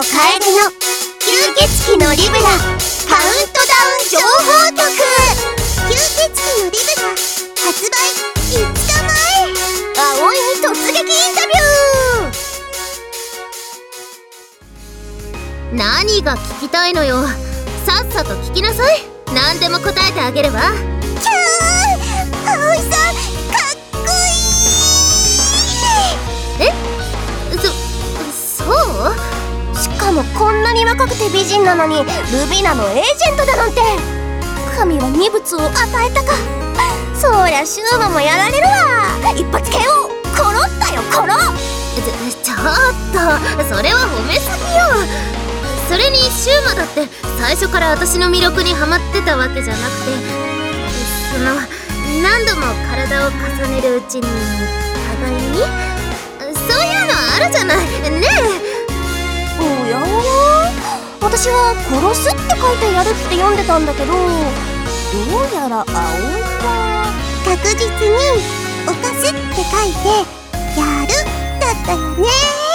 楓の吸血鬼のリブラカウントダウン情報局。吸血鬼のリブラ発売5日前。葵に突撃インタビュー。 何が聞きたいのよ。さっさと聞きなさい。何でも答えてあげるわ。 キャー、葵さんかっこいい。 そう？ しかもこんなに若くて美人なのにルビナのエージェントだなんて。神は荷物を与えたか。そりゃシューマもやられるわ。一発 KO。コロったよコロ。 ちょっとそれは褒めすぎよ。それにシューマだって最初から私の魅力にハマってたわけじゃなくて、何度も体を重ねるうちに互いにそういうのあるじゃないねえ。 おや私は殺すって書いてやるって読んでたんだけど、どうやら葵は確実に犯すって書いてやるだったよね。